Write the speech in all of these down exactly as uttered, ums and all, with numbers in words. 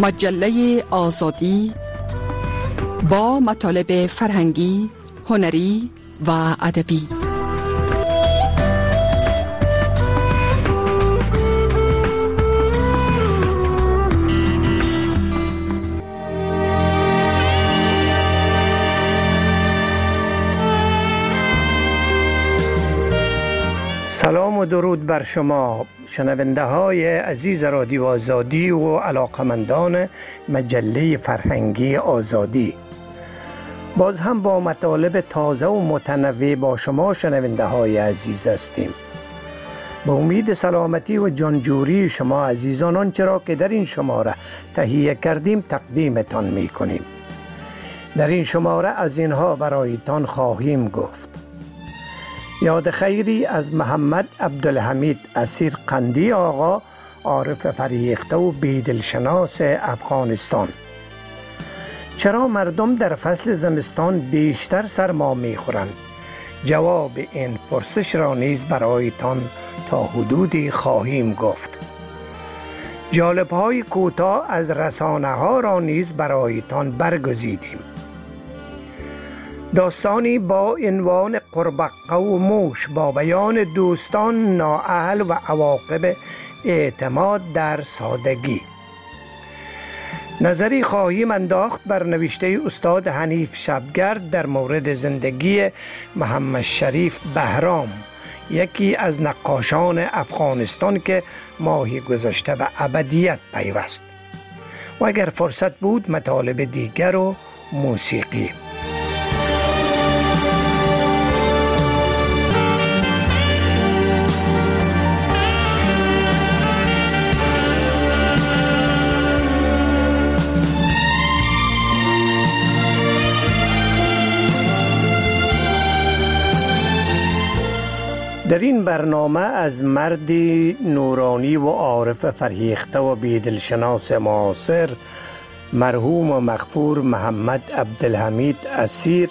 مجله آزادی با مطالب فرهنگی، هنری و ادبی. سلام و درود بر شما شنونده های عزیز رادیو آزادی و علاقمندان مجله فرهنگی آزادی. باز هم با مطالب تازه و متنوع با شما شنونده های عزیز هستیم. با امید سلامتی و جانجوری شما عزیزان آنچه را که در این شماره تهیه کردیم تقدیمتان می کنیم. در این شماره از اینها برایتان خواهیم گفت: یاد خیری از محمد عبدالحمید اسیر قندی آقا، عارف فریخته و بیدلشناس افغانستان. چرا مردم در فصل زمستان بیشتر سرما میخورند؟ جواب این پرسش را نیز برایتان تا حدودی خواهیم گفت. جالب‌های کوتاه از رسانه ها را نیز برایتان برگزیدیم. داستانی با عنوان قربقه و موش با بیان دوستان، نااهل و عواقب اعتماد در سادگی. نظری خواهیم انداخت بر نوشته استاد حنیف شبگرد در مورد زندگی محمد شریف بهرام، یکی از نقاشان افغانستان که ماهی گذشته به ابدیت پیوست. و اگر فرصت بود مطالب دیگر و موسیقی. در این برنامه از مردی نورانی و عارف فرهیخته و بیدلشناس معاصر، مرحوم و مغفور محمد عبدالحمید اسیر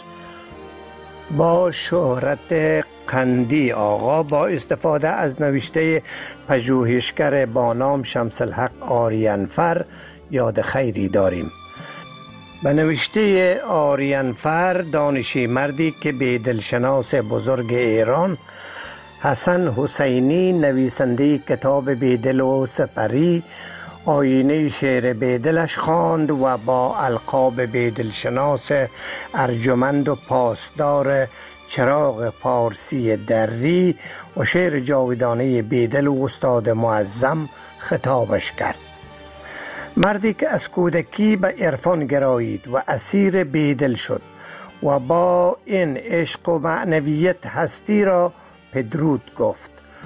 با شهرت قندی آقا، با استفاده از نوشته پژوهشگر با نام شمس الحق آریانفر یاد خیری داریم. به نوشته آریانفر، دانشی مردی که بیدلشناس بزرگ ایران حسن حسینی، نویسنده کتاب بیدل و سپری، آینه شعر بیدلش خواند و با القاب بیدلشناس ارجمند و پاسدار چراغ پارسی دری و شعر جاودانه بیدل و استاد معظم خطابش کرد. مردی که از کودکی به عرفان گرایید و اسیر بیدل شد و با این عشق و معنویت هستی را پدرود گفت.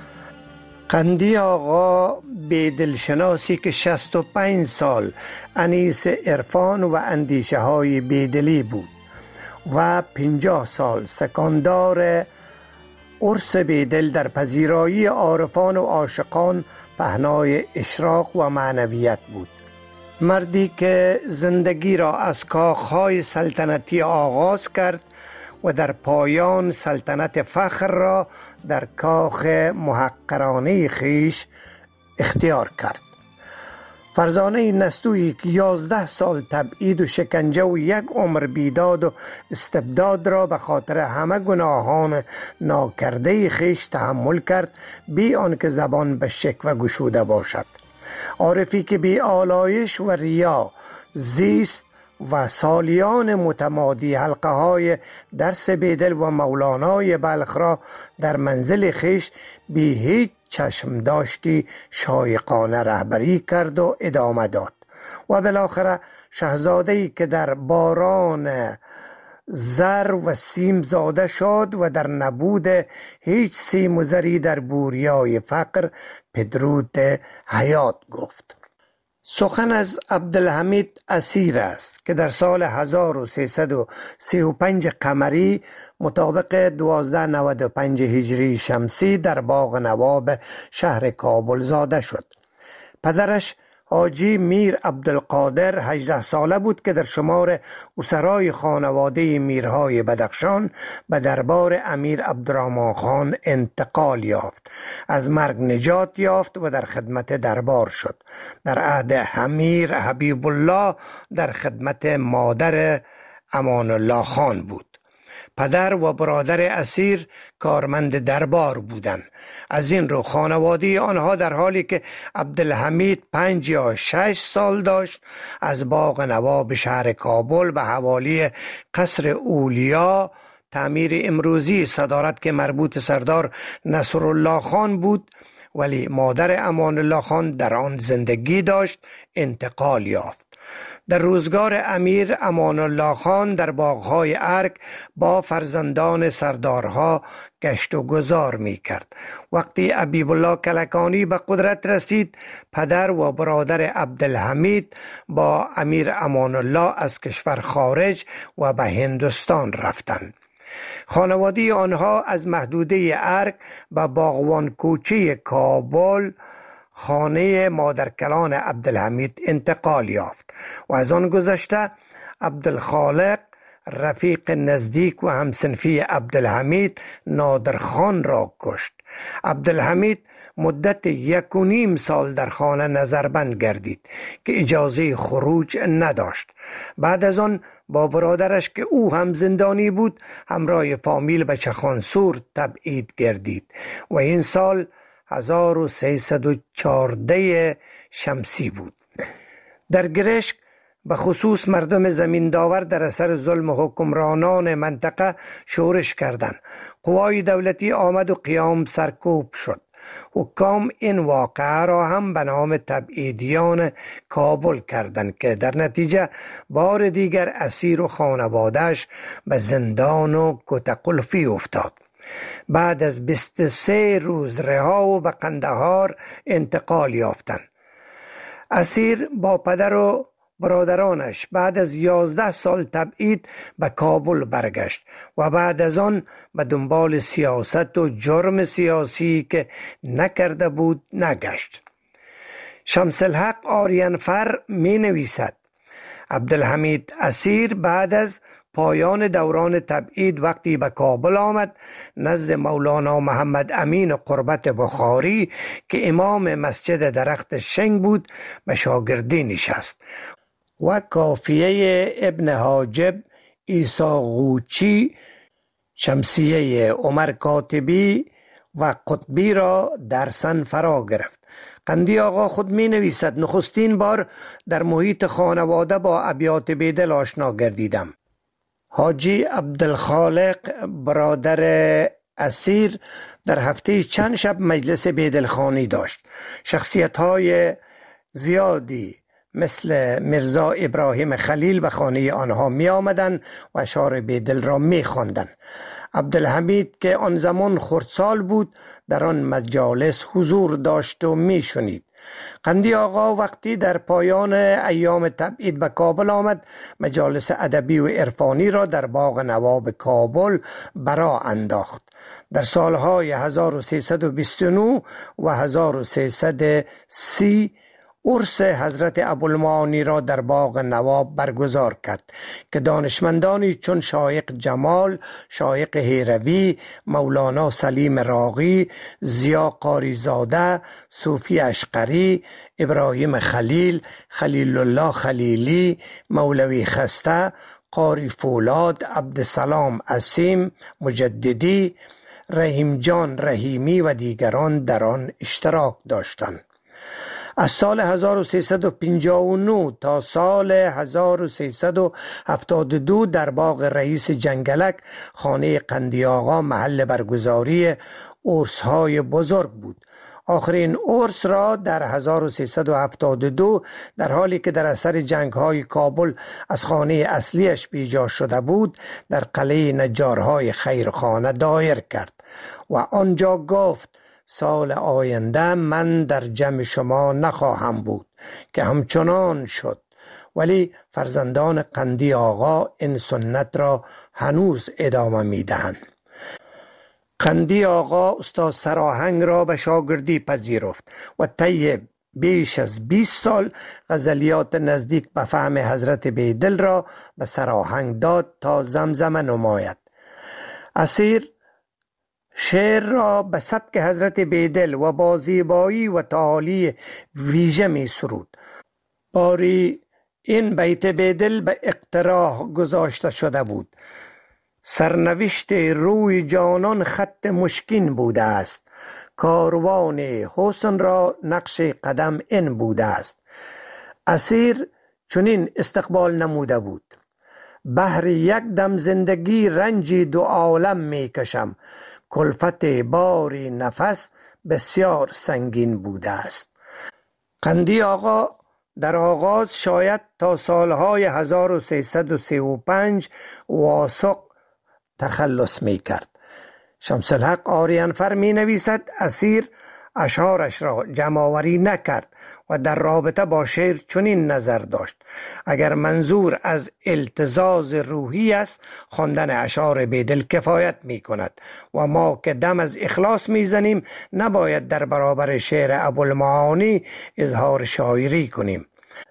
قندی آقا بیدلشناسی که شصت و پنج سال انیس عرفان و اندیشه های بیدلی بود و پنجاه سال سکاندار عرس بیدل در پذیرایی عارفان و عاشقان پهنای اشراق و معنویت بود. مردی که زندگی را از کاخهای سلطنتی آغاز کرد و در پایان سلطنت فخر را در کاخ محقرانه خیش اختیار کرد. فرزانه نستویی که یازده سال تبعید و شکنجه و یک عمر بیداد و استبداد را به خاطر همه گناهان ناکرده خیش تحمل کرد، بی آنکه زبان به شکوه گشوده باشد. عارفی که بی آلایش و ریا زیست و سالیان متمادی حلقه های درس بیدل و مولانای بلخ را در منزل خیش بی هیچ چشم داشتی شایقانه رهبری کرد و ادامه داد و بالاخره شاهزاده‌ای که در باران زر و سیم زاده شد و در نبود هیچ سیم و زری در بوریای فقر پدرود حیات گفت. سخن از عبدالحمید اسیر است که در سال هزار و سیصد و سی و پنج قمری مطابق دوازده نود و پنج هجری شمسی در باغ نواب شهر کابل زاده شد. پدرش حاجی میر عبدالقادر هجده ساله بود که در شمار اسرای خانواده میرهای بدخشان به دربار امیر عبدالرحمن خان انتقال یافت. از مرگ نجات یافت و در خدمت دربار شد. در عهد امیر حبیب الله در خدمت مادر امان الله خان بود. پدر و برادر اسیر کارمند دربار بودند. از این رو خانواده آنها در حالی که عبدالحمید پنج یا شش سال داشت از باغ نواب شهر کابل به حوالی قصر اولیا تعمیر امروزی صدارت که مربوط سردار نصرالله خان بود، ولی مادر امان الله خان در آن زندگی داشت، انتقال یافت. در روزگار امیر امان الله خان در باغهای ارگ با فرزندان سردارها گشت و گذار می کرد. وقتی حبیب الله کلکانی به قدرت رسید، پدر و برادر عبدالحمید با امیر امان الله از کشور خارج و به هندوستان رفتند. خانواده آنها از محدوده ارگ به باغوان کوچه کابل خانه مادرکلان عبدالحمید انتقال یافت و از آن گذشته عبدالخالق رفیق نزدیک و همسنفی عبدالحمید نادرخان را کشت. عبدالحمید مدت یک و نیم سال در خانه نظربند گردید که اجازه خروج نداشت. بعد از آن با برادرش که او هم زندانی بود همراه فامیل به چخانسور تبعید گردید و این سال هزار و سیصد و چهارده شمسی بود. در گرشک به خصوص مردم زمین داور در اثر ظلم حکمرانان منطقه شورش کردند. قوای دولتی آمد و قیام سرکوب شد. حکام این واقعه را هم به نام تبعیدیان کابل کردند که در نتیجه بار دیگر اسیر و خانواده‌اش به زندان و کتقلفی افتاد. بعد از بیست و سه روز رها و به قندهار انتقال یافتند. اسیر با پدر و برادرانش بعد از یازده سال تبعید به کابل برگشت و بعد از آن به دنبال سیاست و جرم سیاسی که نکرده بود نگشت. شمس الحق آریانفر می نویسد عبدالحمید اسیر بعد از پایان دوران تبعید وقتی به کابل آمد نزد مولانا محمد امین قربت بخاری که امام مسجد درخت شنگ بود به شاگردی نشست و کافیه ابن حاجب، عیسی قوچی، شمسیه عمر کاتبی و قطبی را درسن فرا گرفت. قندی آقا خود می نویسد نخستین بار در محیط خانواده با ابیات بیدل آشنا گردیدم. حاجی عبدالخالق برادر اسیر در هفته چند شب مجلس بیدلخانی داشت. شخصیت های زیادی مثل مرزا ابراهیم خلیل به خانه آنها می آمدن و اشعار بیدل را می خواندند. عبدالحمید که آن زمان خردسال بود در آن مجالس حضور داشت و می شنید. قندی آقا وقتی در پایان ایام تبعید به کابل آمد مجالس ادبی و عرفانی را در باغ نواب کابل برا انداخت. در سالهای هزار و سیصد و بیست و نه و هزار و سیصد و سی عرس حضرت ابوالمعانی را در باغ نواب برگزار کرد که دانشمندانی چون شایق جمال، شایق هیروی، مولانا سلیم راغی، ضیا قاریزاده، صوفی اشقری، ابراهیم خلیل، خلیل الله خلیلی، مولوی خسته، قاری فولاد، عبدالسلام عصیم مجددی، رحیم جان رحیمی و دیگران در آن اشتراک داشتند. از سال هزار و سیصد و پنجاه و نه تا سال هزار و سیصد و هفتاد و دو در باغ رئیس جنگلک خانه قندی آقا محل برگزاری عرس‌های بزرگ بود. آخرین عرس را در هزار و سیصد و هفتاد و دو در حالی که در اثر جنگ‌های کابل از خانه اصلیش بیجا شده بود در قلعه نجارهای خیرخانه دایر کرد و آنجا گفت سال آینده من در جمع شما نخواهم بود که همچنان شد. ولی فرزندان قندی آقا این سنت را هنوز ادامه می دهند. قندی آقا استاد سراهنگ را به شاگردی پذیرفت و طی بیش از بیست سال غزلیات نزدیک به فهم حضرت بیدل را به سراهنگ داد تا زمزمه نماید. اسیر شعر را به سبک حضرت بیدل و با زیبایی و تعالی ویژه می سرود. باری این بیت بیدل به اقتراح گذاشته شده بود: سرنوشت روی جانان خط مشکین بوده است، کاروان حسن را نقش قدم این بوده است. اسیر چنین استقبال نموده بود: بهر یک دم زندگی رنجی دو عالم می کشم، کلفت باری نفس بسیار سنگین بوده است. قندی آقا در آغاز شاید تا سالهای هزار و سیصد و سی و پنج واسق تخلص می کرد. شمس الحق آریانفر می نویسد اسیر اشعارش را جمع‌آوری نکرد و در رابطه با شعر چنین نظر داشت: اگر منظور از التزاز روحی است، خواندن اشعار بیدل کفایت می کند و ما که دم از اخلاص می زنیم نباید در برابر شعر ابوالمعانی اظهار شاعری کنیم.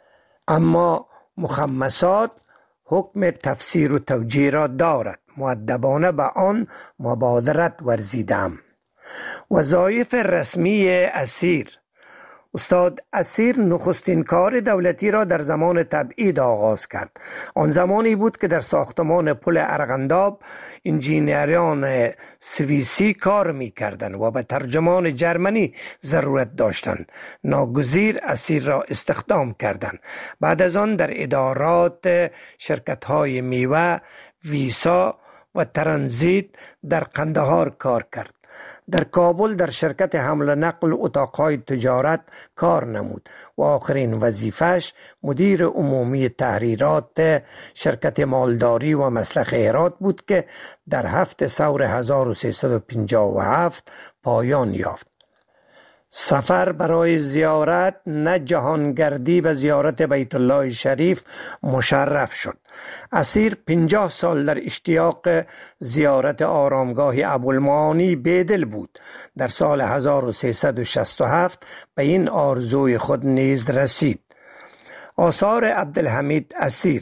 اما مخمسات حکم تفسیر و توجیه را دارد، مؤدبانه به آن مبادرت ورزیدم. وظایف رسمی اسیر: استاد اسیر نخستین کار دولتی را در زمان تبعید آغاز کرد. آن زمانی بود که در ساختمان پل ارغنداب انجینیران سوئیسی کار می کردند و به ترجمان جرمنی ضرورت داشتند. ناگزیر اسیر را استخدام کردند. بعد از آن در ادارات شرکت‌های میوه، ویسا و ترانزیت در قندهار کار کرد. در کابل در شرکت حمل و نقل اتاقهای تجارت کار نمود و آخرین وظیفش مدیر عمومی تحریرات شرکت مالداری و مسلخ هرات بود که در هفت ثور هزار و سیصد و پنجاه و هفت پایان یافت. سفر برای زیارت نه جهانگردی به زیارت بیت الله شریف مشرف شد. اسیر پنجاه سال در اشتیاق زیارت آرامگاه ابوالمعانی بیدل بود. در سال هزار و سیصد و شصت و هفت به این آرزوی خود نیز رسید. آثار عبدالحمید اسیر: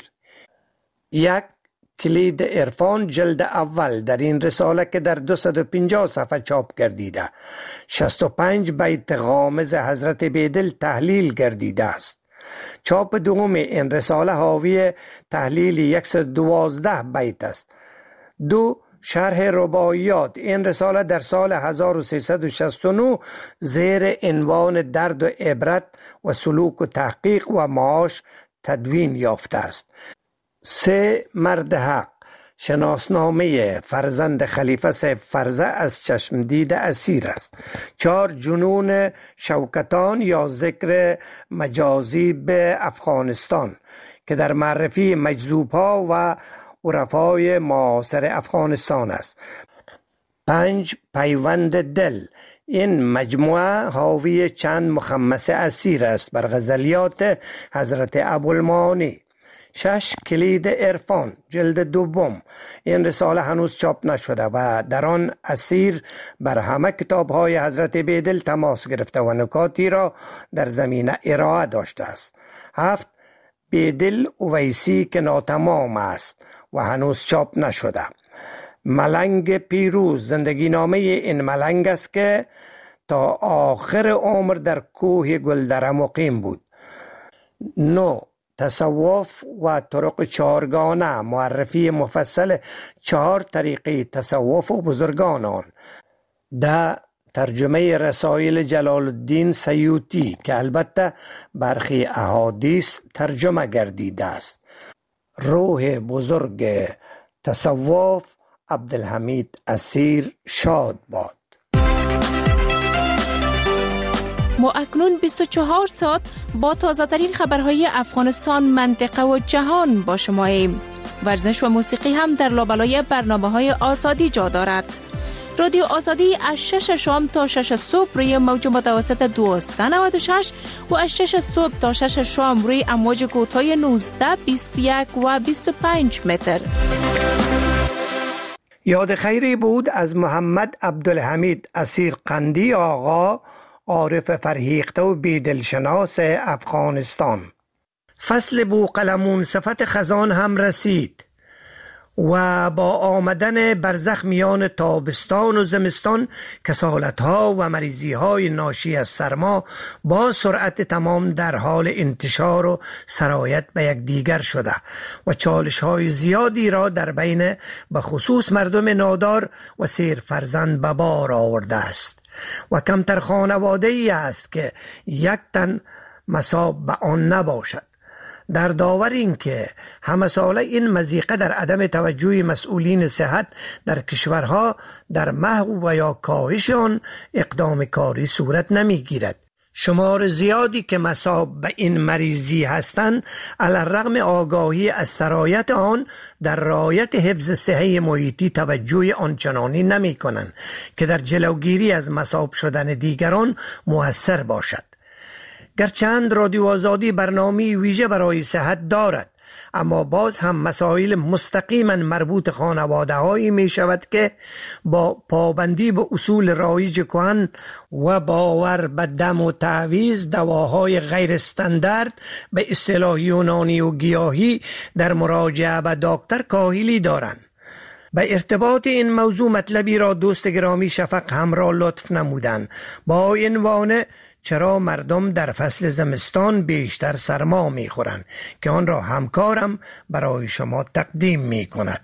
یک کلید عرفان جلد اول. در این رساله که در دویست و پنجاه صفحه چاپ گردیده، شصت و پنج بیت غامض حضرت بیدل تحلیل گردیده است. چاپ دوم این رساله حاوی تحلیل صد و دوازده بیت است. دو شرح رباعیات. این رساله در سال هزار و سیصد و شصت و نه زیر عنوان درد و عبرت و سلوک و تحقیق و معاش تدوین یافته است. سه مرد حق. شناسنامه فرزند خلیفه صاحب فرزه از چشمدید اسیر است. چهار جنون شوکتان یا ذکر مجازی به افغانستان که در معرفی مجذوب‌ها و عرفای معاصر افغانستان است. پنج پیوند دل. این مجموعه حاوی چند مخمسه اسیر است بر غزلیات حضرت ابوالمعانی. شش کلید عرفان جلد دوم. این رساله هنوز چاپ نشده و در آن اسیر بر همه کتاب‌های حضرت بیدل تماس گرفته و نکاتی را در زمینه ارائه داشته است. هفت بیدل اویسی که ناتمام است و هنوز چاپ نشده. ملنگ پیروز. زندگی نامه این ملنگ است که تا آخر عمر در کوه گلدره مقیم بود. نو تصوف و طرق چهارگانه. معرفی مفصل چهار طریقه تصوف و بزرگان آن. ده ترجمه رسائل جلال الدین سیوطی که البته برخی احادیث ترجمه گردیده است. روح بزرگ تصوف عبدالحمید اسیر شاد باد. ما اکنون بیست و چهار ساعت با تازه ترین خبرهای افغانستان، منطقه و جهان با شماییم. ورزش و موسیقی هم در لابلای برنامه‌های آزادی جا دارد. رادیو آزادی از شش شام تا شش صبح روی موج متوسط دویست و نود و شش و از شش صبح تا شش شام روی امواج کوتاه نوزده، بیست و یک و بیست و پنج متر. یاد خیری بود از محمد عبدالحمید اسیر قندی آقا، عارف فرهیخته و بیدلشناس افغانستان. فصل بوقلمون صفت خزان هم رسید و با آمدن برزخ میان تابستان و زمستان کسالت‌ها و مریضی‌های ناشی از سرما با سرعت تمام در حال انتشار و سرایت به یک دیگر شده و چالش‌های زیادی را در بین به خصوص مردم نادار و سیر فرزند به بار آورده است و کمتر خانواده‌ای است که یک تن مصاب به آن نباشد. در داور این که همه ساله این مضیقه در عدم توجه مسئولین صحت در کشورها در محو و یا کاهش آن اقدام کاری صورت نمی گیرد. شمار زیادی که مصاب به این مریضی هستند علی الرغم آگاهی از سرایت آن در رعایت حفظ صحه محیطی توجه آنچنانی نمی کنند که در جلوگیری از مصاب شدن دیگران مؤثر باشد. گرچند رادیو آزادی برنامه ویژه برای صحت دارد، اما باز هم مسائل مستقیما مربوط خانواده هایی می شود که با پابندی به اصول رایج کهن و باور به دم و تعویض دواهای غیر استاندارد به اصطلاح یونانی و گیاهی در مراجعه به دکتر کاهلی دارند. به ارتباط این موضوع مطلبی را دوست گرامی شفق همراه لطف نمودند با عنوان چرا مردم در فصل زمستان بیشتر سرما می خورند که آن را همکارم برای شما تقدیم می کند.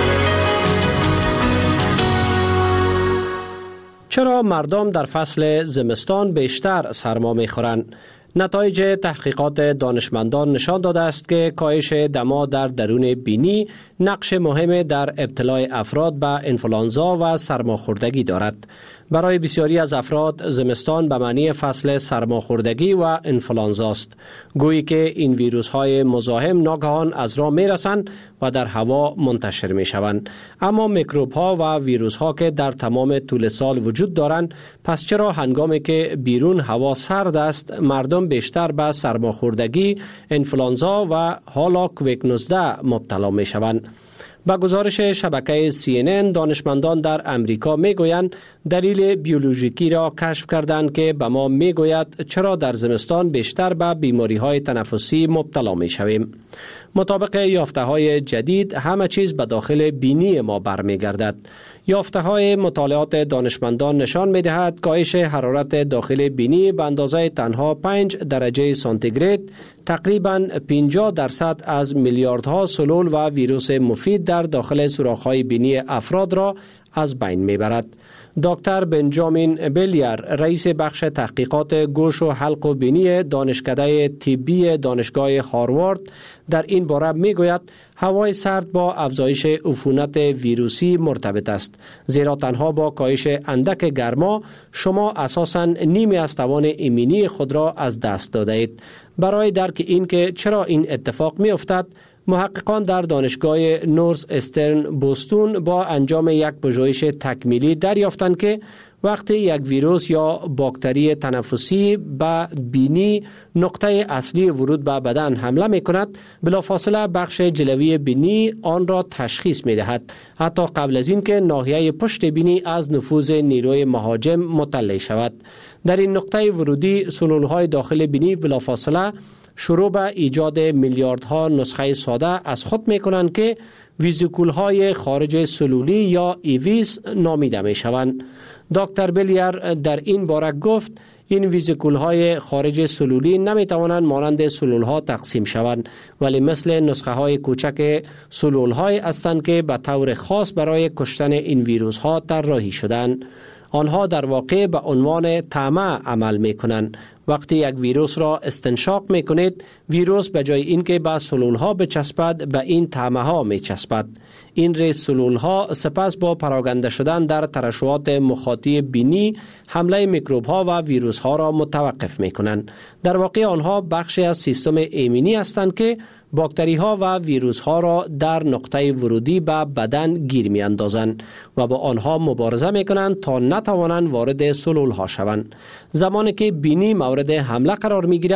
چرا مردم در فصل زمستان بیشتر سرما می خورند؟ نتایج تحقیقات دانشمندان نشان داده است که کاهش دما در درون بینی نقش مهم در ابتلای افراد به انفلانزا و سرماخوردگی دارد. برای بسیاری از افراد زمستان به معنی فصل سرماخوردگی و انفلانزا است، گویی که این ویروس های مزاحم ناگهان از راه می رسند و در هوا منتشر می شوند. اما میکروب ها و ویروس ها که در تمام طول سال وجود دارند، پس چرا هنگامی که بیرون هوا سرد است مردم بیشتر به سرماخوردگی، انفلانزا و حالا کووید نوزده مبتلا می شوند؟ با گزارش شبکه سی ان ان دانشمندان در امریکا می گویند دلیل بیولوژیکی را کشف کردند که به ما می گوید چرا در زمستان بیشتر به بیماری های تنفسی مبتلا می شویم. مطابق یافته های جدید همه چیز به داخل بینی ما برمی گردد. یافته های مطالعات دانشمندان نشان می دهد کاهش حرارت داخل بینی به اندازه تنها پنج درجه سانتیگراد تقریباً پنجاه درصد از میلیاردها سلول و ویروس مفید در داخل سوراخ‌های بینی افراد را از بین میبرد. دکتر بنجامین بلیر، رئیس بخش تحقیقات گوش و حلق و بینی دانشکده طبی دانشگاه هاروارد، در این باره میگوید هوای سرد با افزایش عفونت ویروسی مرتبط است، زیرا تنها با کاهش اندک گرما شما اساساً نیمی از توان ایمنی خود را از دست داده اید. برای درک این که چرا این اتفاق می افتد، محققان در دانشگاه نورث استرن بوستون با انجام یک پژوهش تکمیلی دریافتند که وقتی یک ویروس یا باکتری تنفسی به بینی نقطه اصلی ورود به بدن حمله می کند، بلافاصله بخش جلوی بینی آن را تشخیص می دهد، حتی قبل از این که ناحیه پشت بینی از نفوذ نیروی مهاجم مطلع شود. در این نقطه ورودی سلولهای داخل بینی بلافاصله شروع به ایجاد میلیاردها نسخه ساده از خود می کنند که ویزیکول های خارج سلولی یا ایویس نامیده می شوند. دکتر بلیر در این باره گفت این ویزیکول های خارج سلولی نمی توانند مانند سلول ها تقسیم شوند، ولی مثل نسخه های کوچک سلول های هستند که به طور خاص برای کشتن این ویروس ها طراحی شدند. آنها در واقع به عنوان طعمه عمل می کنند. وقتی یک ویروس را استنشاق می کنید، ویروس به جای اینکه به سلول ها بچسبد به این طعمه ها می چسبد. این ریز سلول ها سپس با پراکنده شدن در ترشحات مخاطی بینی حمله میکروب ها و ویروس ها را متوقف می کنند. در واقع آنها بخشی از سیستم ایمنی هستند که باکتری ها و ویروس ها را در نقطه ورودی به بدن گیر می اندازند و با آنها مبارزه می کنند تا نتوانند وارد سلول ها شوند. زمانی که بینی مورد حمله قرار می گیرد،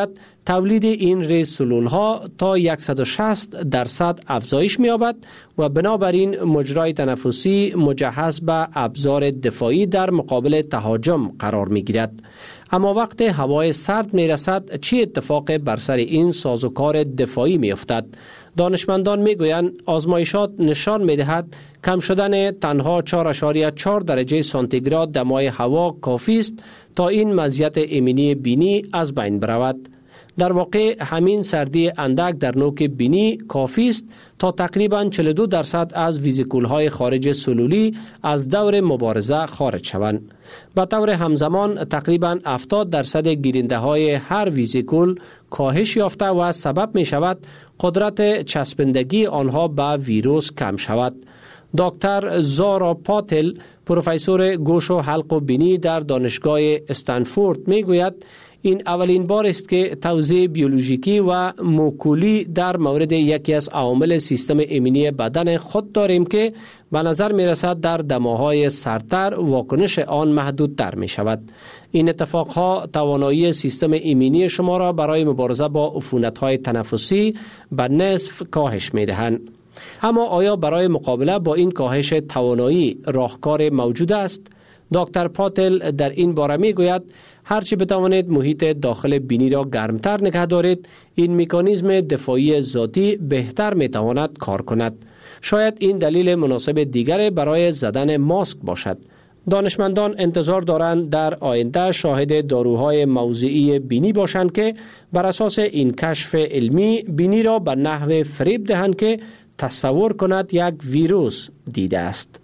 تولید این ریز سلول ها تا صد و شصت درصد افزایش می‌یابد و بنابراین مجرای تنفسی مجهز به ابزار دفاعی در مقابل تهاجم قرار می‌گیرد. اما وقت هوای سرد می‌رسد چه اتفاق بر سر این سازوکار دفاعی می‌افتد؟ دانشمندان می‌گویند آزمایشات نشان می‌دهد کم شدن تنها چهار ممیز چهار درجه سانتیگراد دمای هوا کافی است تا این مزیت ایمنی بینی از بین برود. در واقع همین سردی اندک در نوک بینی کافی است تا تقریباً چهل و دو درصد از ویزیکول‌های خارج سلولی از دور مبارزه خارج شوند. به طور همزمان تقریباً هفتاد درصد گیرنده‌های هر ویزیکول کاهش یافته و سبب می شود قدرت چسبندگی آنها به ویروس کم شود. دکتر زارا پاتل، پروفسور گوش و حلق و بینی در دانشگاه استنفورد می گوید این اولین بار است که توضیح بیولوژیکی و موکولی در مورد یکی از عوامل سیستم ایمنی بدن خود داریم که به نظر می رسد در دماهای سردتر واکنش آن محدودتر می شود. این اتفاقها توانایی سیستم ایمنی شما را برای مبارزه با عفونت‌های تنفسی به نصف کاهش می دهند. اما آیا برای مقابله با این کاهش توانایی راهکار موجود است؟ دکتر پاتل در این باره می گوید هرچی بتوانید محیط داخل بینی را گرمتر نگه دارید، این مکانیزم دفاعی ذاتی بهتر می تواند کار کند. شاید این دلیل مناسب دیگر برای زدن ماسک باشد. دانشمندان انتظار دارند در آینده شاهد داروهای موضعی بینی باشند که بر اساس این کشف علمی بینی را به نحو فریب دهند که تصور کند یک ویروس دیده است.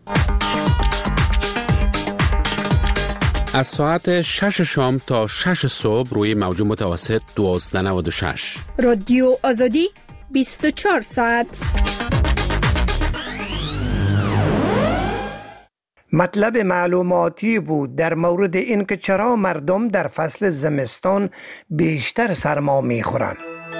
از ساعت شش شام تا شش صبح روی موج متوسط دوازده نود و شش رادیو آزادی بیست و چهار ساعت. مطلب معلوماتی بود در مورد اینکه چرا مردم در فصل زمستان بیشتر سرما میخورند.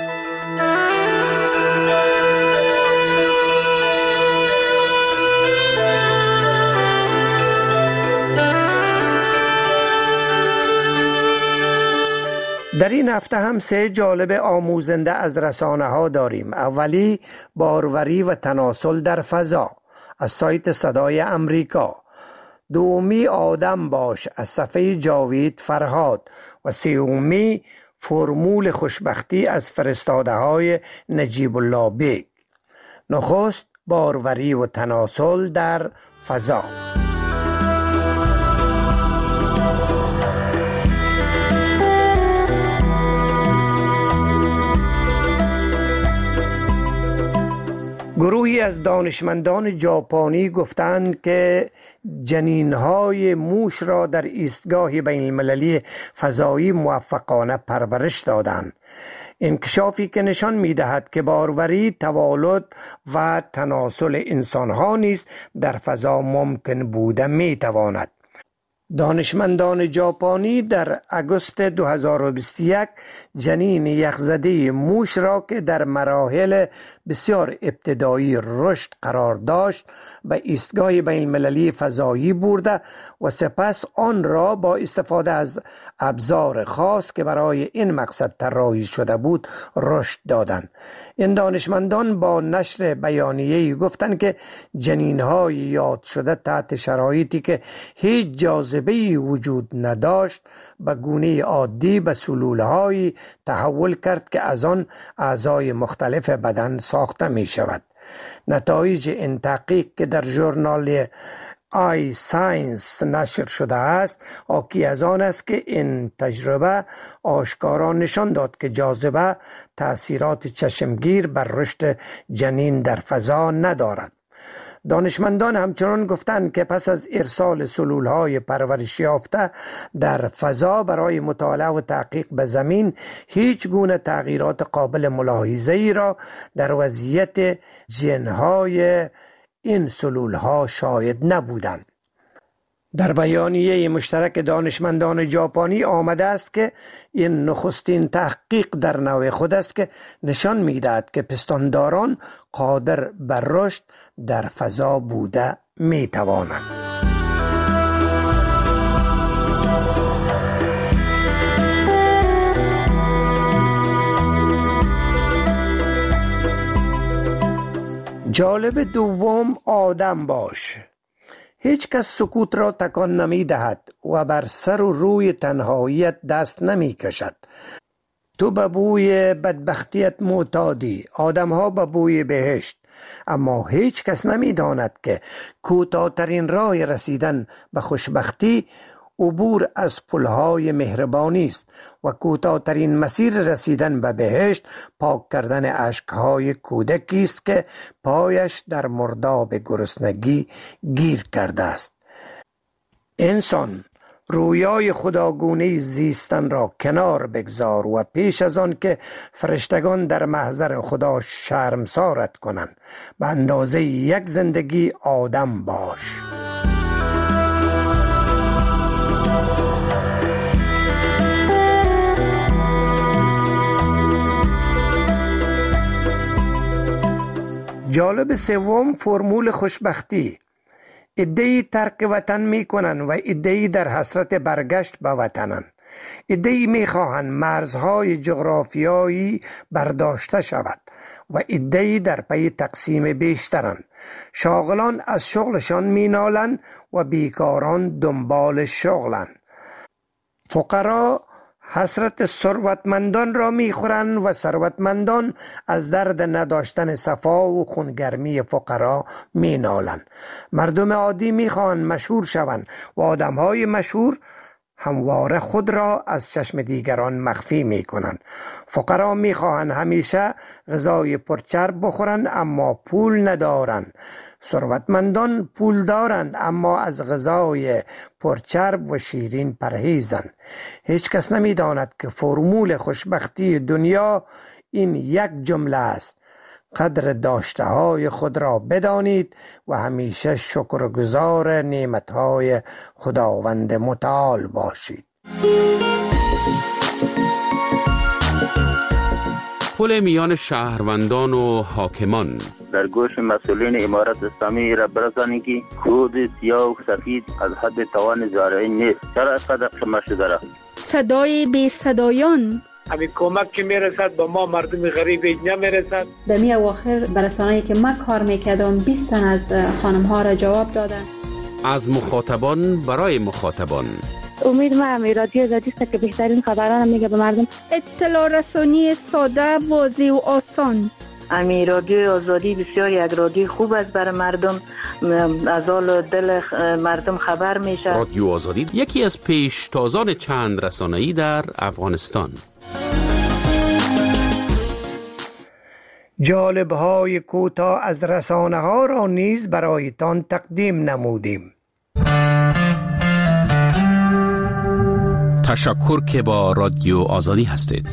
در این هفته هم سه جالب آموزنده از رسانه ها داریم. اولی باروری و تناسل در فضا از سایت صدای امریکا، دومی آدم باش از صفحه جاوید فرهاد و سومی فرمول خوشبختی از فرستاده های نجیب الله بیگ. نخست باروری و تناسل در فضا. گروهی از دانشمندان ژاپنی گفتند که جنین‌های موش را در ایستگاه بین المللی فضایی موفقانه پرورش دادند. انکشافی که نشان می‌دهد که باروری، توالد و تناسل انسان‌ها نیز در فضا ممکن بوده می‌تواند. دانشمندان ژاپنی در آگوست دو هزار و بیست و یک جنین یخزده موش را که در مراحل بسیار ابتدایی رشد قرار داشت به ایستگاه بین المللی فضایی برده و سپس آن را با استفاده از ابزار خاص که برای این مقصد طراحی شده بود رشد دادند. این دانشمندان با نشر بیانیه‌ای گفتند که جنین‌های یاد شده تحت شرایطی که هیچ جاذبه‌ای وجود نداشت به گونه عادی به سلول‌هایی تحول کرد که از آن اعضای مختلف بدن ساخته می شود. نتایج این تحقیق که در ژورنال آی ساینس نشر شده است حاکی از آن است که این تجربه آشکارا نشان داد که جاذبه تأثیرات چشمگیر بر رشد جنین در فضا ندارد. دانشمندان همچنان گفتند که پس از ارسال سلولهای پرورش یافته در فضا برای مطالعه و تحقیق به زمین هیچ گونه تغییرات قابل ملاحظه‌ای را در وضعیت ژن‌های این سلولها شاهد نبودند. در بیانیه مشترک دانشمندان ژاپنی آمده است که این نخستین تحقیق در نوع خود است که نشان می‌دهد که پستانداران قادر بر رشد در فضا بوده می‌توانند. جالب دوم آدم باش. هیچ کس سکوت را تکان نمی دهد و بر سر و روی تنهاییت دست نمی کشد. تو به بوی بدبختیت معتادی، آدم ها به بوی بهشت، اما هیچ کس نمی داند که کوتاه‌ترین راه رسیدن به خوشبختی عبور از پلهای مهربانی است و کوتاه‌ترین مسیر رسیدن به بهشت پاک کردن اشکهای کودکی است که پایش در مرداب گرسنگی گیر کرده است. انسان رویای خداگونه زیستن را کنار بگذار و پیش از آن که فرشتگان در محضر خدا شرمسارت کنند به اندازه یک زندگی آدم باش. جالب سوم فرمول خوشبختی. عده‌ای ترک وطن می کنند و عده‌ای در حسرت برگشت به وطنند. عده‌ای می خواهند مرزهای جغرافیایی برداشته شود و عده‌ای در پی تقسیم بیشترند. شاغلان از شغلشان می نالند و بیکاران دنبال شغلند. فقرا حسرت ثروتمندان را میخورند و ثروتمندان از درد نداشتن صفا و خونگرمی فقرا مینالند. مردم عادی میخواهند مشهور شوند و آدمهای مشهور همواره خود را از چشم دیگران مخفی میکنند. فقرا میخواهند همیشه غذای پرچرب بخورند اما پول ندارند. ثروتمندان پول دارند اما از غذای پرچرب و شیرین پرهیزند. هیچ کس نمی داند که فرمول خوشبختی دنیا این یک جمله است: قدر داشته های خود را بدانید و همیشه شکرگزار نعمتهای خداوند متعال باشید. پل میان شهروندان و حاکمان. در گوش مسئولین امارت اسلامی را برسانید که کود سیاه و سفید از حد توان زارعین نیست. چرا اینقدر شما شده؟ صدای بی صدایان. همین کمک که میرسد با ما مردم غریب نمیرسد. در می اواخر برسانه‌ای که من کار میکردم بیست تن از خانم ها را جواب دادن. از مخاطبان برای مخاطبان. امید ما هم رادیو آزادی است که بهترین خبران میگه به مردم. اطلاع رسانی ساده، واضح و آسان. امی رادیو آزادی بسیار یک رادیو خوب است برای مردم، از حال دل مردم خبر میشه. رادیو آزادی یکی از پیشتازان چند رسانه‌ای در افغانستان. جالب‌های کوتاه از رسانه ها را نیز برایتان تقدیم نمودیم. تشکر که با رادیو آزادی هستید.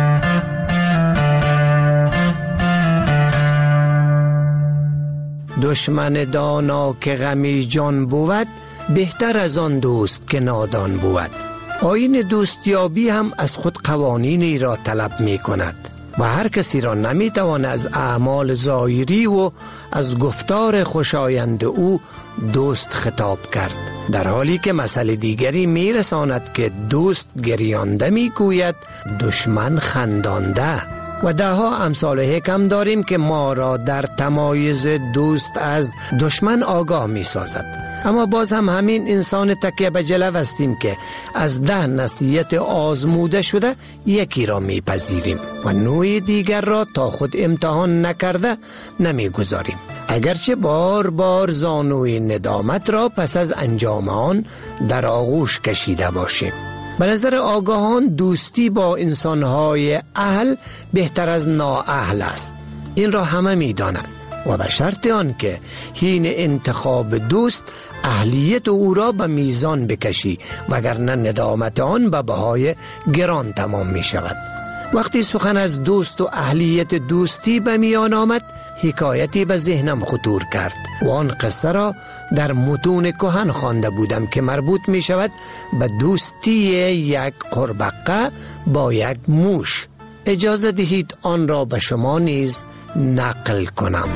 دشمن دانا که غمی جان بود، بهتر از آن دوست که نادان بود. آیین دوستیابی هم از خود قوانینی را طلب می کند و هر کسی را نمی توان از اعمال ظاهری و از گفتار خوشایند او دوست خطاب کرد، در حالی که مسئله دیگری می رساند که دوست گریانده می گوید دشمن خندانده. و ده ها امثال حکم داریم که ما را در تمایز دوست از دشمن آگاه می سازد. اما باز هم همین انسان تکیه به جلو هستیم که از ده نصیحت آزموده شده یکی را می پذیریم و نوع دیگر را تا خود امتحان نکرده نمی گذاریم، اگرچه بار بار زانوی ندامت را پس از انجام آن در آغوش کشیده باشیم. به نظر آگاهان دوستی با انسانهای اهل بهتر از نااهل است. این را همه می دانند و به شرط آن که حین انتخاب دوست اهلیت او را به میزان بکشی، وگرنه ندامت آن به بهای گران تمام می شود. وقتی سخن از دوست و اهلیت دوستی به میان آمد، حکایتی به ذهنم خطور کرد و آن قصه را در متون کهن خوانده بودم که مربوط می شود به دوستی یک قربقه با یک موش. اجازه دهید آن را به شما نیز نقل کنم.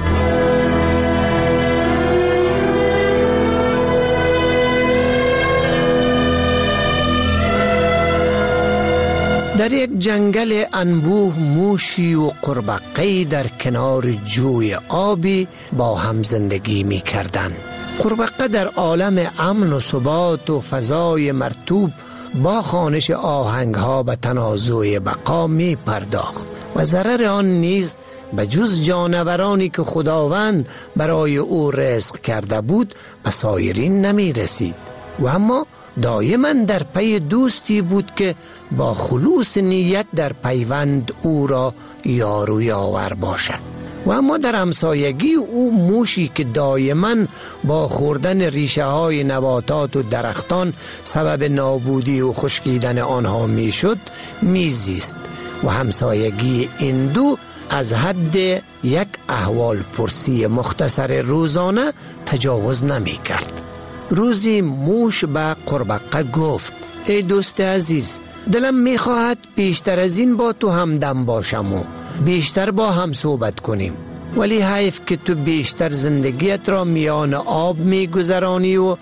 در یک جنگل انبوه موشی و قربقه‌ای در کنار جوی آبی با هم زندگی می کردند. قربقه در عالم امن و ثبات و فضای مرطوب با خوانش آهنگها به تنازع بقا می پرداخت و ضرر آن نیز به جز جانورانی که خداوند برای او رزق کرده بود به سایرین نمی رسید و اما دائما در پی دوستی بود که با خلوص نیت در پیوند او را یار و یاور باشد. و اما در همسایگی او موشی که دائما با خوردن ریشه های نباتات و درختان سبب نابودی و خشکیدن آنها می شد می زیست و همسایگی این دو از حد یک احوال پرسی مختصر روزانه تجاوز نمی کرد. روزی موش به قربقه گفت: ای دوست عزیز، دلم می خواهد بیشتر از این با تو همدم باشم و بیشتر با هم صحبت کنیم، ولی حیف که تو بیشتر زندگیت را میان آب می گذرانی و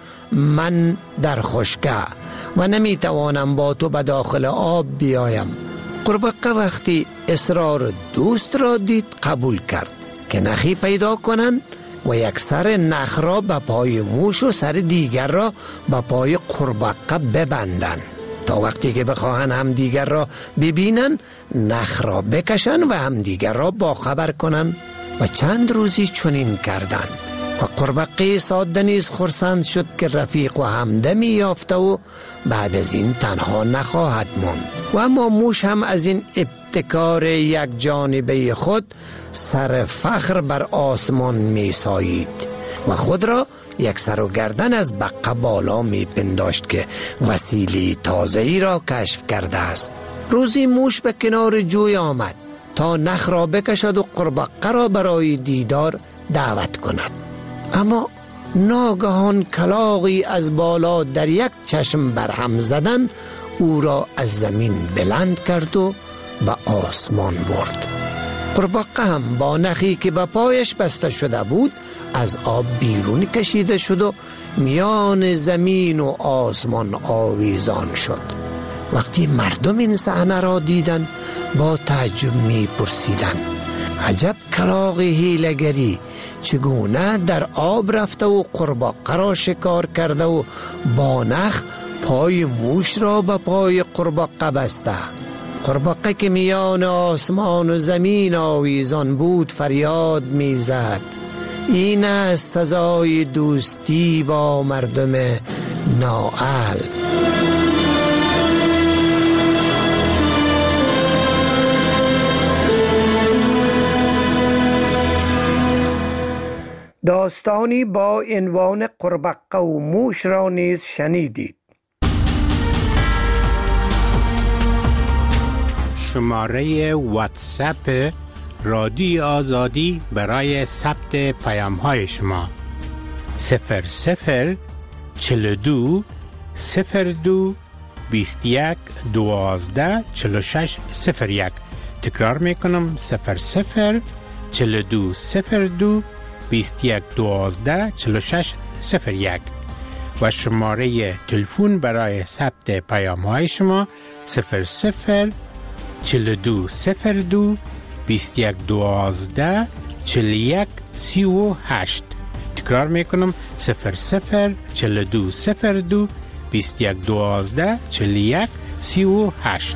من در خشکه و نمی توانم با تو به داخل آب بیایم. قربقه وقتی اصرار دوست را دید قبول کرد که نخی پیدا کنند و یک سر نخ را به پای موش و سر دیگر را به پای قربقه ببندند تا وقتی که بخواهند هم دیگر را ببینن نخ را بکشن و هم دیگر را باخبر کنن. و چند روزی چنین کردند و قربقه ساده نیز خرسند شد که رفیق و همدمی یافته و بعد از این تنها نخواهد ماند. و اما موش هم از این ابتکار یک جانبه خود سر فخر بر آسمان می سایید و خود را یک سر و گردن از بقه بالا می پنداشت که وسیله تازه‌ای را کشف کرده است. روزی موش به کنار جوی آمد تا نخ را بکشد و قربقه را برای دیدار دعوت کند، اما ناگهان کلاغی از بالا در یک چشم برهم زدن او را از زمین بلند کرد و به آسمان برد. قربقه هم با نخی که به پایش بسته شده بود از آب بیرون کشیده شد و میان زمین و آسمان آویزان شد. وقتی مردم این صحنه را دیدند با تعجب می پرسیدند: عجب کلاغ حیله‌گری، چگونه در آب رفته و قربقه را شکار کرده و با نخ پای موش را به پای قربقه بسته. قربقه که میان آسمان و زمین آویزان بود فریاد می زد: این است سزای دوستی با مردم نااهل. داستانی با عنوان قربقه و موش را نیز شنیدید. شماره واتساپ رادیو آزادی برای ثبت پیام های شما: صفر صفر چهل و دو صفر دو بیست و یک دوازده چهل و شش صفر یک. تکرار میکنم: صفر صفر چهل و دو صفر دو بیست و یک دوازده چهل و شش صفر یک. و شماره تلفن برای ثبت پیام های شما: صفر صفر چهل و دو صفر دو بیست و یک دوازده چهل و یک سی و هشت. تکرار میکنم: صفر صفر چهل و دو صفر دو بیست و یک دوازده چهل و یک سی و هشت.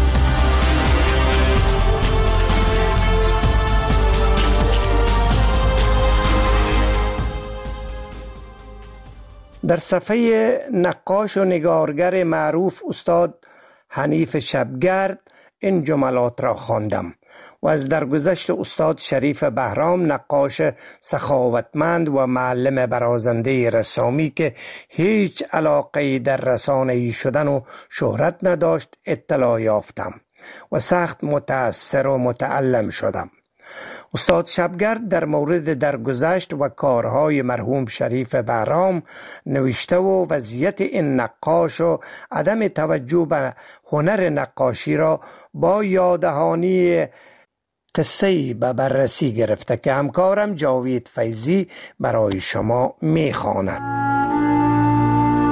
در صفحه نقاش و نگارگر معروف استاد حنیف شبگرد این جملات را خواندم و از درگذشت استاد شریف بهرام، نقاش سخاوتمند و معلم برازنده رسامی که هیچ علاقه در رسانه‌ای شدن و شهرت نداشت اطلاع یافتم و سخت متأثر و متألم شدم. استاد شبگرد در مورد درگذشت و کارهای مرحوم شریف بهرام نوشته و وضعیت این نقاش و عدم توجه به هنر نقاشی را با یاددهانی قصه‌ای به بررسی گرفته که همکارم جاوید فیضی برای شما می‌خواند.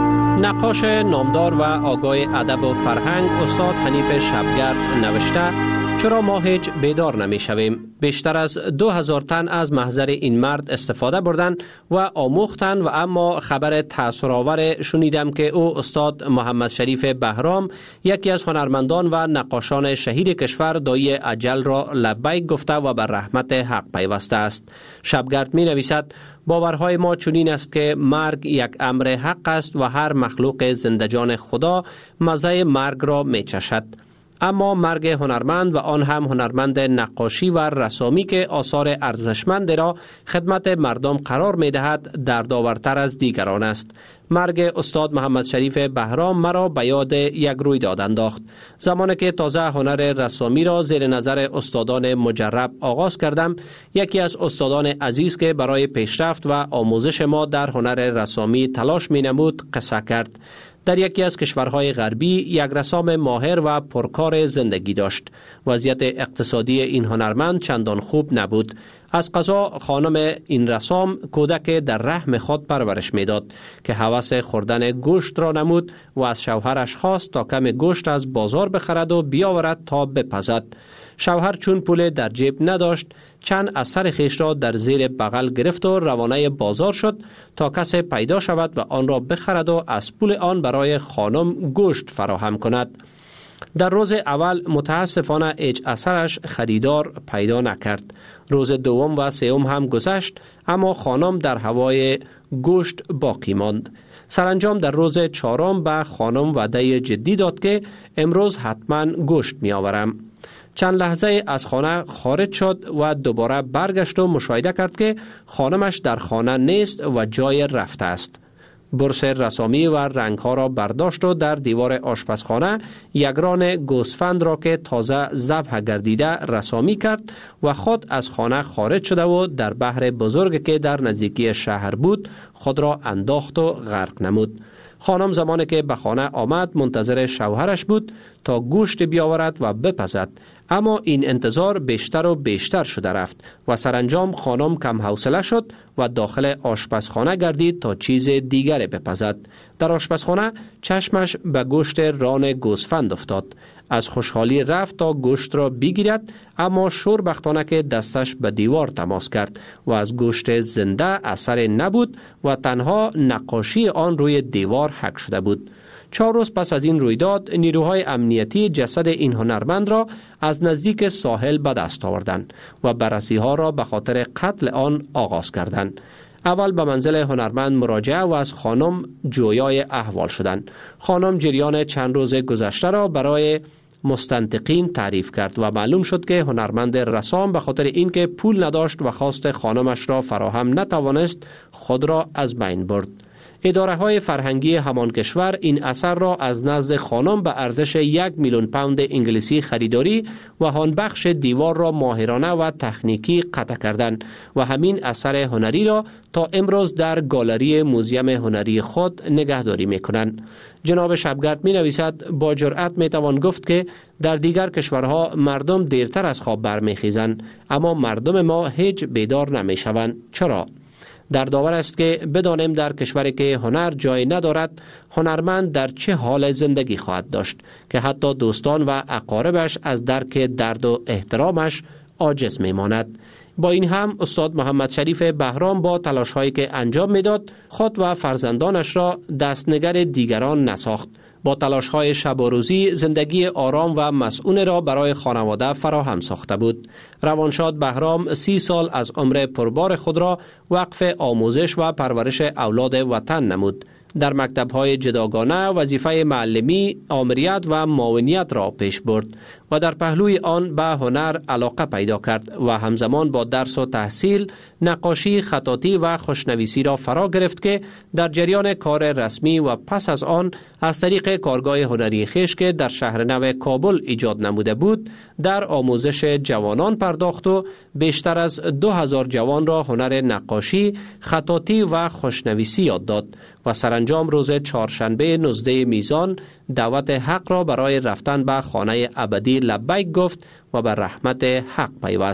نقاش نامدار و آگاه ادب و فرهنگ استاد حنیف شبگرد نوشته چرا ما هیچ بیدار نمی شویم؟ بیشتر از دو هزار تن از محضر این مرد استفاده بردن و آموختن و اما خبر تأثیرآور شنیدم که او استاد محمد شریف بهرام یکی از هنرمندان و نقاشان شهیر کشور دایی اجل را لبیک گفته و بر رحمت حق پیوسته است. شبگرد می نویسد باورهای ما چنین است که مرگ یک امر حق است و هر مخلوق زندجان خدا مزه مرگ را می چشد. اما مرگ هنرمند و آن هم هنرمند نقاشی و رسامی که آثار ارزشمند را خدمت مردم قرار می دهد دردآورتر از دیگران است. مرگ استاد محمد شریف بهرام مرا به یاد یک رویداد انداخت. زمانی که تازه هنر رسامی را زیر نظر استادان مجرب آغاز کردم، یکی از استادان عزیز که برای پیشرفت و آموزش ما در هنر رسامی تلاش می نمود قصه کرد. در یکی از کشورهای غربی یک رسام ماهر و پرکار زندگی داشت. وضعیت اقتصادی این هنرمند چندان خوب نبود. از قضا خانم این رسام کودک در رحم خود پرورش میداد که هوس خوردن گوشت را نمود و از شوهرش خواست تا کم گوشت از بازار بخرد و بیاورد تا بپزد. شوهر چون پول در جیب نداشت، چند از سر خویش را در زیر بغل گرفت و روانه بازار شد تا کسی پیدا شود و آن را بخرد و از پول آن برای خانم گوشت فراهم کند. در روز اول متاسفانه هیچ اثرش خریدار پیدا نکرد. روز دوم و سوم هم گذشت اما خانم در هوای گوشت باقی ماند. سرانجام در روز چهارم به خانم وعده جدی داد که امروز حتما گوشت می آورم. چند لحظه از خانه خارج شد و دوباره برگشت و مشاهده کرد که خانمش در خانه نیست و جای رفته است. برس رسامی و رنگها را برداشت و در دیوار آشپزخانه یک ران گوسفند را که تازه ذبح گردیده رسامی کرد و خود از خانه خارج شده و در بحر بزرگ که در نزدیکی شهر بود خود را انداخت و غرق نمود. خانم زمانی که به خانه آمد منتظر شوهرش بود تا گوشت بیاورد و بپزد، اما این انتظار بیشتر و بیشتر شده رفت و سرانجام خانم کم حوصله شد و داخل آشپزخانه گردید تا چیز دیگری بپزد. در آشپزخانه چشمش به گوشت ران گوسفند افتاد. از خوشحالی رفت تا گوشت را بگیرد، اما شوربختانه که دستش به دیوار تماس کرد و از گوشت زنده اثر نبود و تنها نقاشی آن روی دیوار حک شده بود. چهار روز پس از این رویداد نیروهای امنیتی جسد این هنرمند را از نزدیک ساحل به دست آوردند و بررسی ها را به خاطر قتل آن آغاز کردند. اول به منزل هنرمند مراجعه و از خانم جویای احوال شدند. خانم جریان چند روز گذشته را برای مستنطقین تعریف کرد و معلوم شد که هنرمند رسام به خاطر اینکه پول نداشت و خواست خانمش را فراهم نتوانست خود را از بین برد. اداره های فرهنگی همان کشور این اثر را از نزد خانم به ارزش یک میلیون پوند انگلیسی خریداری و آن بخش دیوار را ماهرانه و تکنیکی قطع کردند و همین اثر هنری را تا امروز در گالری موزیم هنری خود نگهداری میکنند. جناب شبگرد می نویسد با جرأت می توان گفت که در دیگر کشورها مردم دیرتر از خواب برمیخیزند، اما مردم ما هیچ بیدار نمی شوند. چرا؟ در داور است که بدانیم در کشوری که هنر جای ندارد هنرمند در چه حال زندگی خواهد داشت که حتی دوستان و اقاربش از درک درد و احترامش عاجز میماند. با این هم استاد محمد شریف بهرام با تلاش هایی که انجام میداد خود و فرزندانش را دستنگر دیگران نساخت. با تلاش های شب و روزی زندگی آرام و مسئول را برای خانواده فراهم ساخته بود. روانشاد بهرام سی سال از عمر پربار خود را وقف آموزش و پرورش اولاد وطن نمود. در مکتب‌های جداگانه وظیفه معلمی، آمریت و معاونیت را پیش برد و در پهلوی آن به هنر علاقه پیدا کرد و همزمان با درس و تحصیل نقاشی، خطاطی و خوشنویسی را فرا گرفت که در جریان کار رسمی و پس از آن از طریق کارگاه هنری خویش که در شهر نو کابل ایجاد نموده بود در آموزش جوانان پرداخت و بیشتر از دو هزار جوان را هنر نقاشی، خطاطی و خوشنویسی یاد داد و سرانجام روز چهارشنبه نوزدهم میزان دعوت حق را برای رفتن به خانه ابدی لبیک گفت و به رحمت حق پیوست.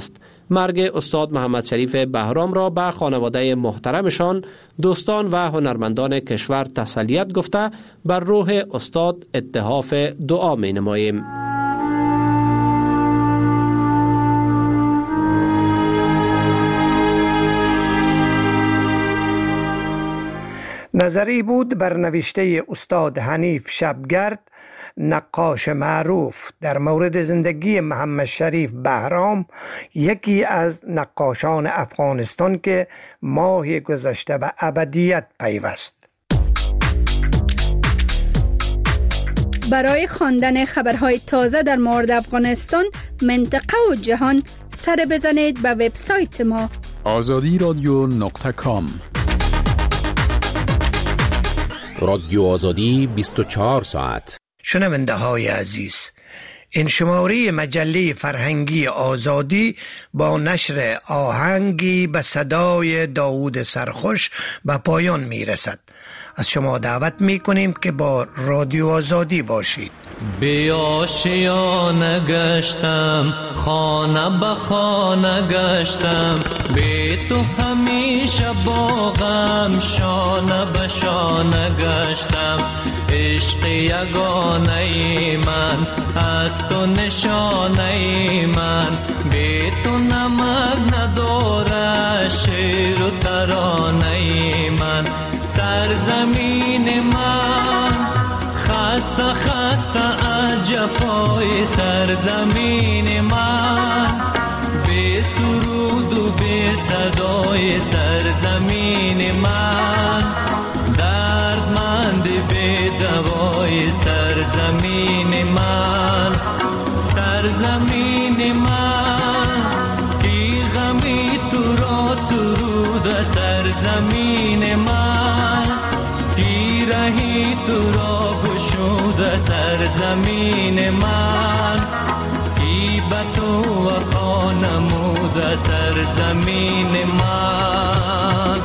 مرگ استاد محمد شریف بهرام را به خانواده محترمشان، دوستان و هنرمندان کشور تسلیت گفته بر روح استاد اتحاف دعا می نماییم. نظری بود بر نوشته استاد حنیف شبگرد، نقاش معروف، در مورد زندگی محمد شریف بهرام، یکی از نقاشان افغانستان که ماه گذشته به ابدیت پیوست. برای خواندن خبرهای تازه در مورد افغانستان، منطقه و جهان، سر بزنید به وبسایت ما آزادی رادیو نقطه کام. رادیو آزادی بیست و چهار ساعت. شنونده های عزیز، این شماره مجله فرهنگی آزادی با نشر آهنگی به صدای داوود سرخوش به پایان می رسد. از شما دعوت می کنیم که با رادیو آزادی باشید. بی آشیانه گشتم، خانه به خانه گشتم، بی تو همیشه با غم شانه به شانه گشتم. عشق یگانه من از تو نشانه من، بی تو نمک نداره شعر و ترانه من. سرزمین من خسته خسته از جفای سرزمین من، بی سرود و بی صدای سرزمین من. دردمند بی دوای سرزمین من، سرزمین من. کی غمی تو را سرود سرزمین من، کی رهی تو را گشود سرزمین من. کی به تو وفا نمود سرزمین من.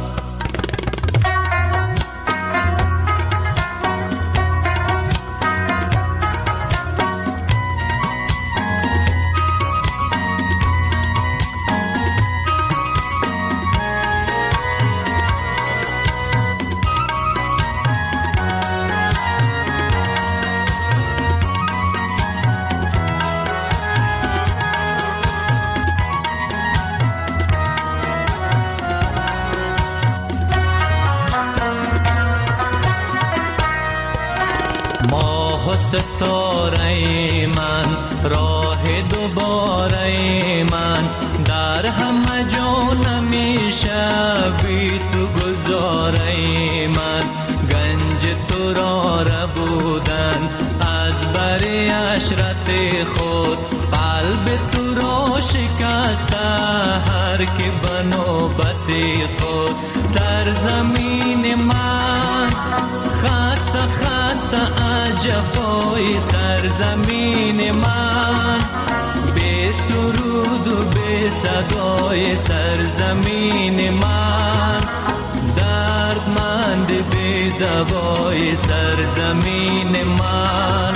ستاره من، راه دوباره من، در همه جا نمیشه بی تو گذاره من. گنج تو را ربودن از بر عشرت خود، قلب تو را شکسته هر که به نوبت خود. سرزمین من خسته خسته از جفای سرزمین من، بی سرود و بی صدای سرزمین من. دردمند بی دوای سرزمین من،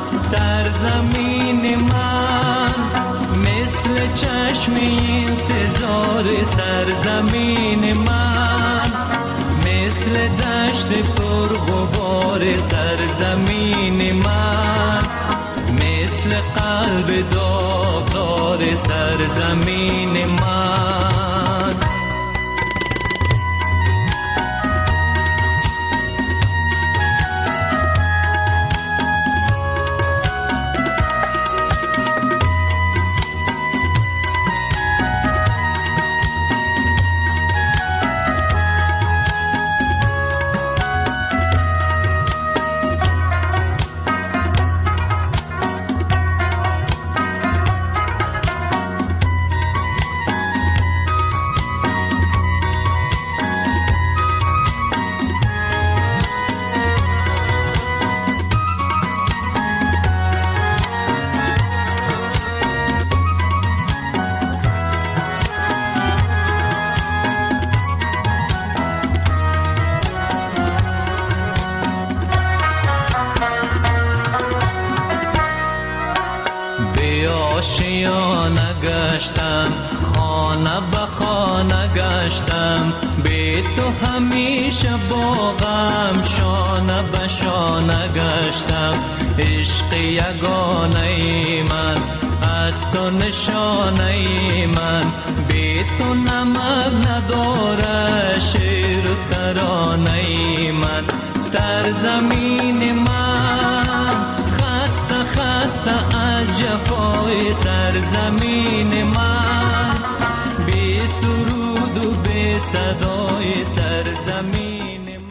سرزمین من. مثل چشم انتظار سرزمین من، مثل دشت پر غبار سرزمین من، مثل قلب داغدار سرزمین من. آشیانه گشتم، خانه به خانه گشتم، بی تو همیشه با غم شانه به شانه گشتم. عشق یگانه من از تو نشانه من، بی تو نمک نداره شعر و ترانه من. سرزمین من خسته خسته از جفای سرزمین من،